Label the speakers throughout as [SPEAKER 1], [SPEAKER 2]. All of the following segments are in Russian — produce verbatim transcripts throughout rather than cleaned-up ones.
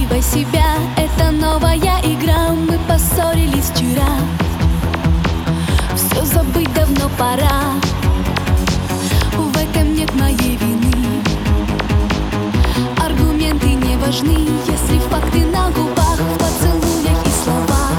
[SPEAKER 1] уговаривай себя, это новая игра. Мы поссорились вчера, все забыть давно пора. В этом нет моей вины. Аргументы не важны, если факты на губах, в поцелуях и словах,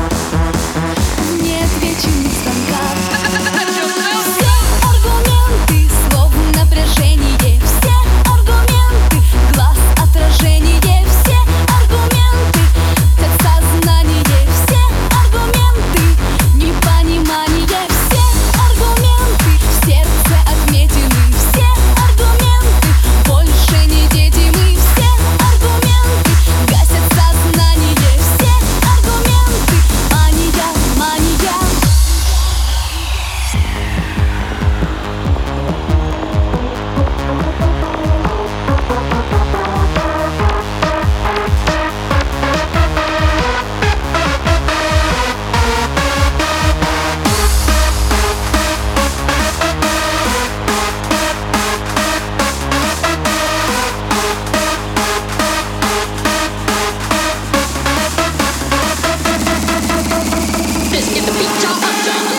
[SPEAKER 1] в неотвеченных звонках. Все аргументы, слов напряжение, все аргументы, глаз отражение, все аргументы, как сознание, все аргументы, непонимание, все аргументы, в сердце отметины, все аргументы, больше не дети мы, все аргументы, гасят сознание, все аргументы, мания, мания.
[SPEAKER 2] Let's get the beat up, up, down.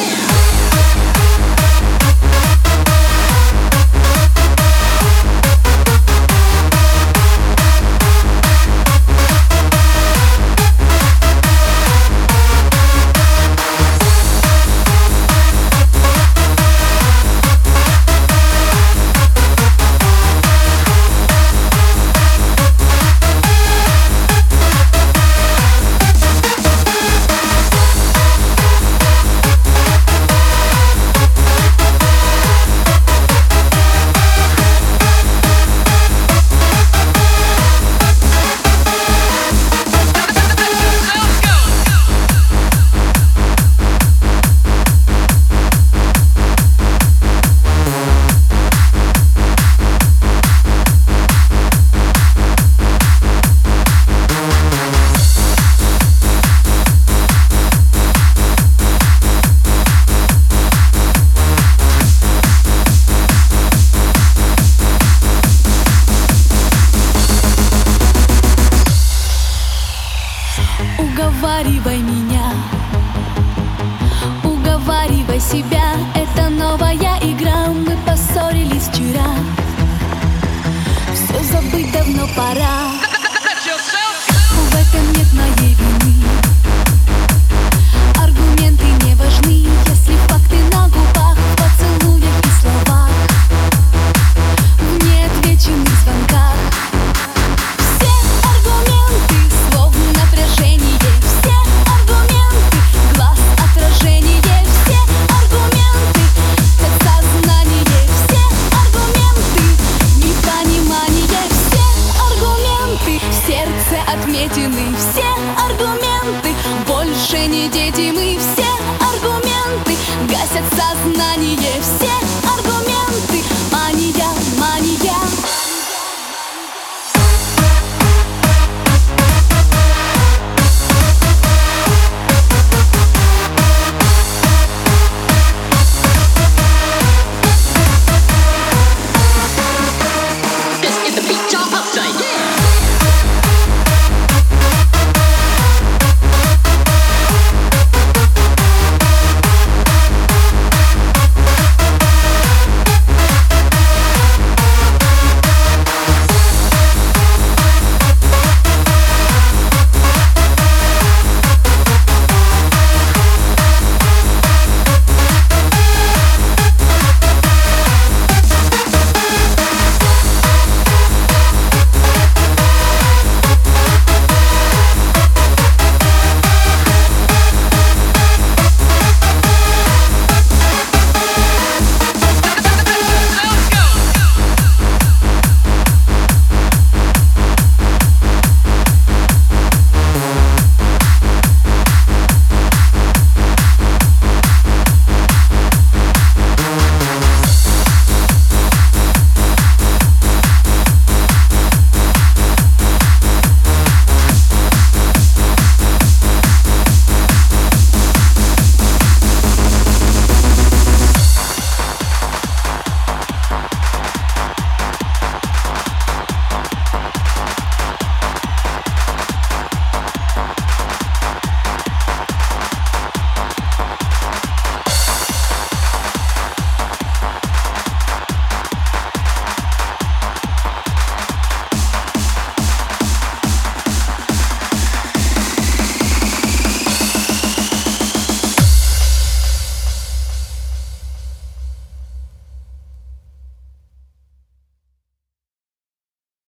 [SPEAKER 1] Уговаривай меня, уговаривай себя, это новая игра. Мы поссорились вчера, все забыть давно пора. В этом нет моей вины. Аргументы не важны, если факты на губах, в поцелуях и словах, в неотвеченных звонках. Все аргументы, слов напряжение, все аргументы, глаз отражение, все аргументы, как сознание, все аргументы, непонимание, все аргументы, в сердце отметины, все аргументы, больше не дети мы, все аргументы, гасят сознание.